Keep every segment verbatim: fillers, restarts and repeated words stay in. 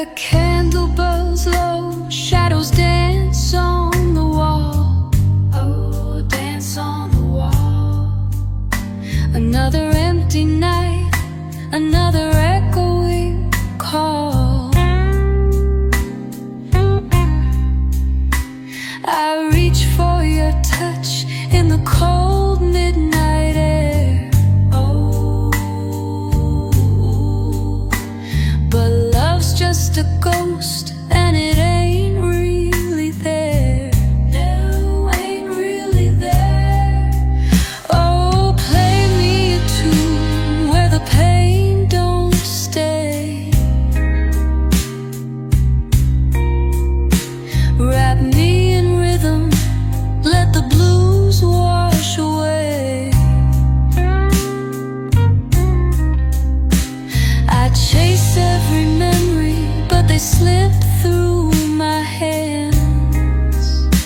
The candle burns low, shadows dance on the wall. Oh, dance on the wall. Another empty night, another echoing call. I reach for your touch in the cold midnight air. Oh, but love's just a ghost and it ain't really there. No, ain't really there. Oh, play me a tune where the pain don't stay. Wrap me in rhythm, let the blues wash away. I chase every memory, but they slip through my hands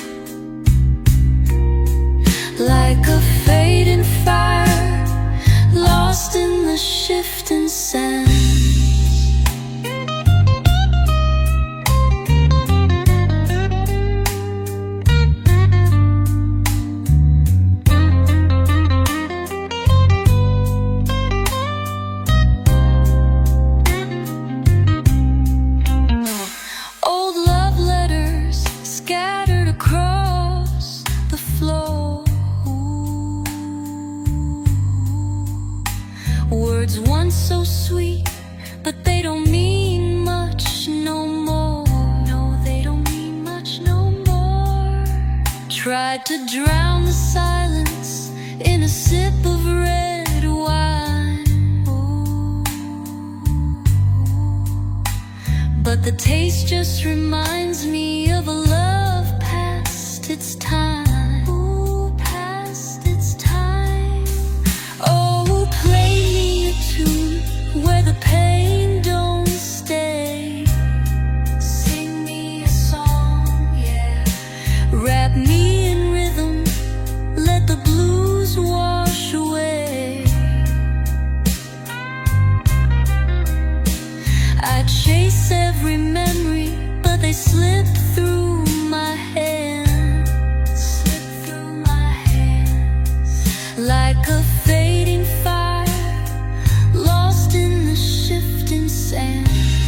like a fading fire, lost in the shifting sands. Old love letters scattered across the floor. Words once so sweet, but they don't mean much no more. No, they don't mean much no more. Tried to drown the silence in a sip of red wine. Ooh. But the taste just reminds me of a love past its time. Ooh, past its time. Oh, play me a tune where the pain don't stay. Sing me a song, yeah. Wrap me in rhythm, let the blues wash away. I chase every memory, but they slip through my hands. Slip through my hands like a fading fire, lost in the shifting sands.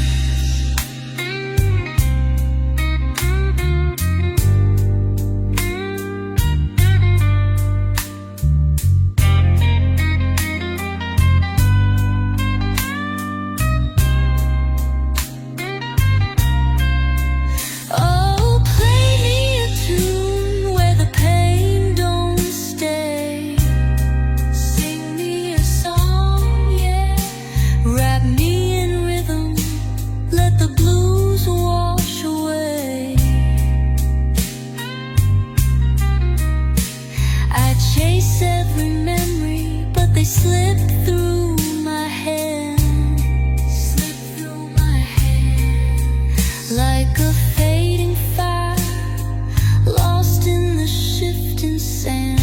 Oh, play me a tune where the pain don't stay. Sing me a song, yeah. Wrap me in rhythm, let the blues wash away. I chase every memory, but they slip through my hands. Slip through my hands like a fading fire, lost in the shifting sands.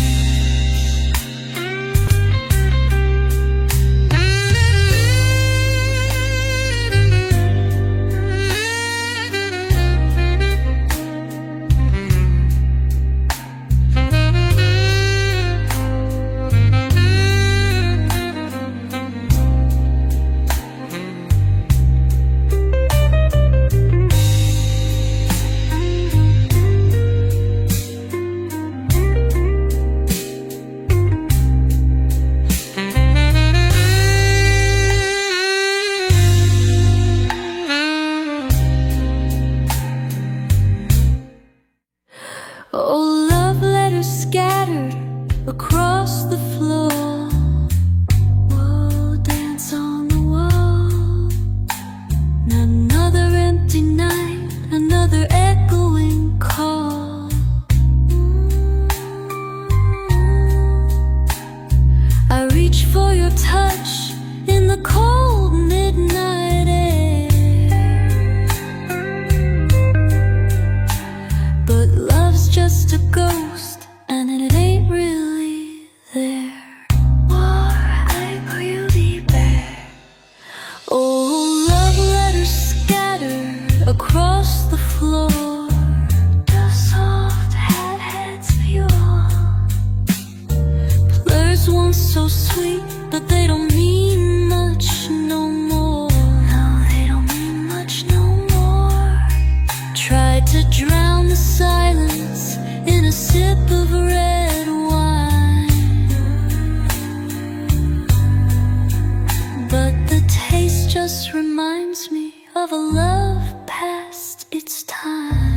Oh, love letters scattered across the floor. Whoa, dance on the wall. Another empty night, another echoing call. I reach for your touch in the cold midnight air. But love's just a ghost and it ain't really there. War, I really bare. Oh, love letters scattered sweet, but they don't mean much no more. No, they don't mean much no more. Tried to drown the silence in a sip of red wine, but the taste just reminds me of a love past its time.